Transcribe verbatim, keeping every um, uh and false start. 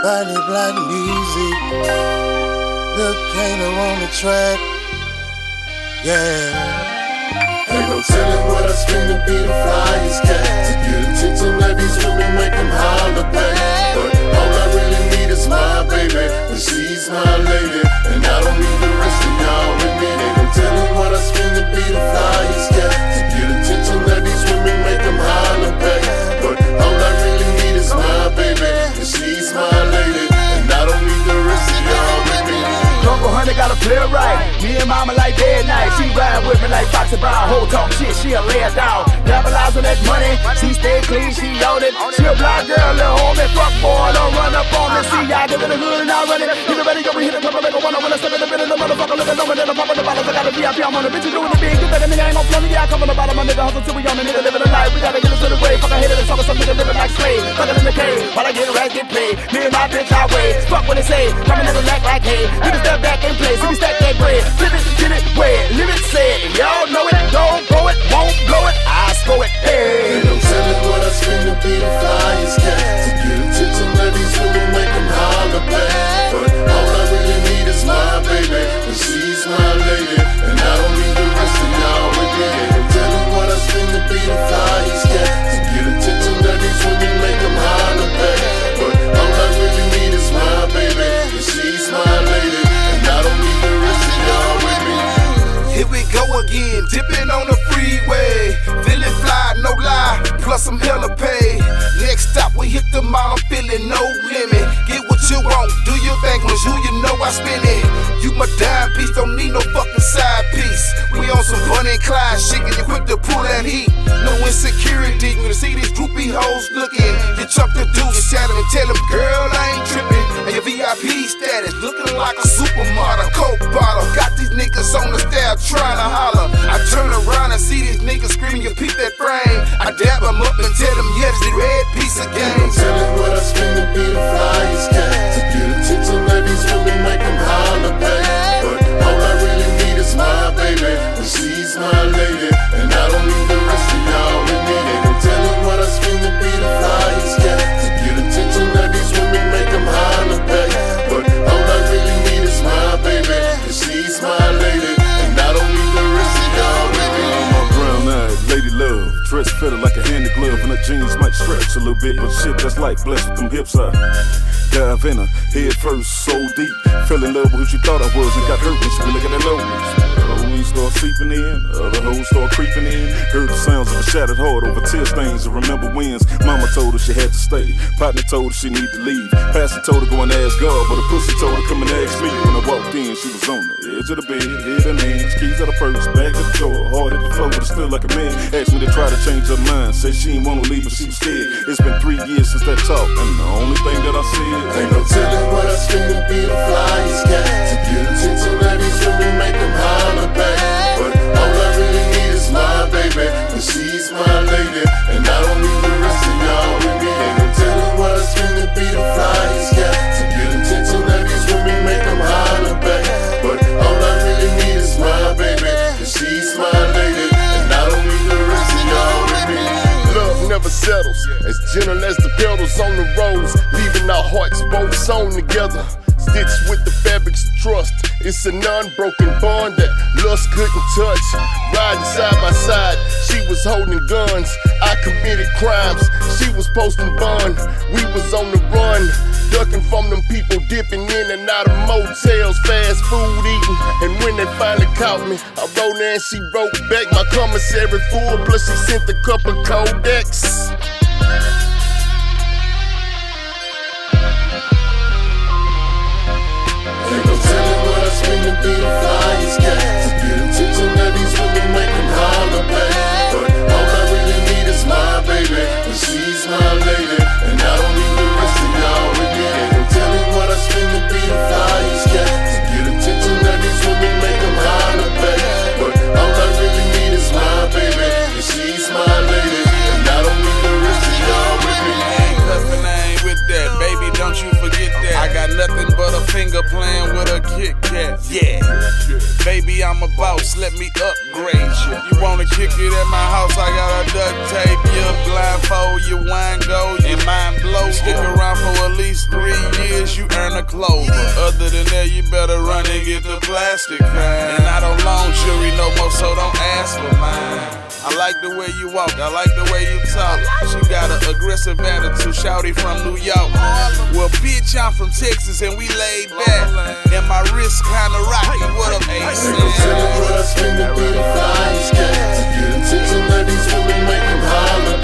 Body Black music. Look, Kano on the track. Yeah. Ain't no telling what I spend to be the flyest cat. To get attention, let these women make them holler back. But all I really need is my baby, and she's my lady. And I don't need the rest of y'all with me. Ain't no telling what I spend to be the flyest cat. To get attention, let these women make them holler back. But all I really need is my baby, and she's my lady. And I don't need the rest of y'all with me. Uncle Honey gotta play it right. Me and mama like day and night. She ride with me like Foxy Brown. Whole talk shit, she'll lay it down. Capitalize on that money, she stay clean, she own it. She a black girl, little homie, fuck boy, don't run up on me. See, I get in the hood and I run it. Hit the ready, go, we hit the top, make a one. When I step in the middle, the motherfucker looking over, then I'm popping the bottles. I got a V I P, I'm on the bitch, you doing the big. Get that nigga ain't gon' flow me, yeah, I come on the bottom. My nigga hustle till we on the nigga living the life. We gotta get us to the grave. Fuck, I hate it, it's talking some nigga living like slave. Fucking in the cave, while I get rest, get paid. Me and my bitch, I wait. Fuck what they say, coming in the neck like hay. We can step back and play. We stack that bread, flip it, get it, wear it, live it, say it. Y'all know it, don't go it, won't blow it, I score it, hey. Ain't no telling what I spend to be the flyest cat. To get attention, let these women make them holler back. But all I really need is my baby, and she's my lady. And I don't need the rest of y'all with me. Ain't no telling what I spend to be the flyest cat. To get attention, let these women make them holler back. But all I really need is my baby, and she's my lady. Here we go again, dipping on the freeway. Feeling fly, no lie, plus some hella pay. Next stop, we hit the mall, I'm feeling no limit. Get what you want, do your thing, cause you, you know I spin it. You my dime piece, don't need no fucking side piece. We on some Bonnie and Clyde shit, and you quick to pull that heat. No insecurity, when you see these groupie hoes looking. You chuck the deuce, shout them and tell them, girl, I ain't tripping. And your V I P status, looking like a supermodel, Coke bottle. Got these niggas on the stair trying to holler. I turn around and see these niggas screaming, you peep that frame. I dab them up and tell them, yeah, it's the red piece of game. Ain't no telling what I spend to be the flyest cat. To get attention, let these women make them holler back. But all I really need is my baby, and she's my lady. And I don't need the rest of y'all with me. Ain't no telling what I spend to be the flyest cat. To get attention, let these women make them holler back. But all I really need is my baby, and she's my lady. And I don't need the rest of y'all with me. My brown-eyed lady love, dress fitted like a hand glove, and her jeans might stretch a little bit, but shit, that's like blessed with them hips. I dive in her head first, so deep. Fell in love with who she thought I was and got hurt when she be looking at lows. Homies start sleeping in, other hoes start creeping in. Heard the sounds of a shattered heart over tear stains and remember wins. Mama told her she had to stay, partner told her she need to leave. Pastor told her go and ask God, but the pussy told her come and ask me. When I walked in, she was on the edge of the bed, head and hands, keys at the purse, back at the door, hard at the floor, but still like a man. Asked me to try to change her mind, said she didn't wanna leave, but she was scared. It's been three years since that talk, and the only thing that I said, ain't no telling what I spend to be the flyest cat. To get attention, let these women make them holler back. But all I really need is my baby, and she's my lady. And I don't need the rest of y'all with me. Ain't no telling what I spend to be the flyest cat. To get attention, let these women make them holler back. But all I really need is my baby, and she's my lady. And I don't need the rest of y'all with me. Love never settles, as gentle as the pedals on the roads, leaving our hearts both sewn together. Stitched with the fabrics of trust. It's an unbroken bond that lust couldn't touch. Riding side by side, she was holding guns. I committed crimes, she was posting bond. We was on the run, ducking from them people dipping in and out of motels, fast food eating. And when they finally caught me, I wrote her and she wrote back. My commissary full, plus she sent a couple codex. Ain't no telling what I spend to be the flyest cat. To get attention, let these women make them holler back. But all I really need is my baby, and she's my lady. And I don't need the rest of y'all with me. Ain't no telling what I spend to be the flyest cat. To get attention, let these women make them holler back. But all I really need is my baby, and she's my lady. And I don't need the rest of y'all with me. I ain't cuffin', I ain't with that, baby, don't you forget that. I got nothing but a finger playing with a Kit Kat, yeah. Baby, I'm a boss, let me upgrade you. You wanna kick it at my house, I got a duct tape you, blindfold you, wine go, your mind blow. Stick around for at least three years. of clover. Other than that, you better run and get the plastic kind. And I don't loan jewelry no more, so don't ask for mine. I like the way you walk, I like the way you talk. She got an aggressive attitude, shouty from New York. Well, bitch, I'm from Texas and we laid back. And my wrist kinda rocky, what up, They gon' A-S? tell you what I spend to be the flyest cat. To get attention that these women make them holler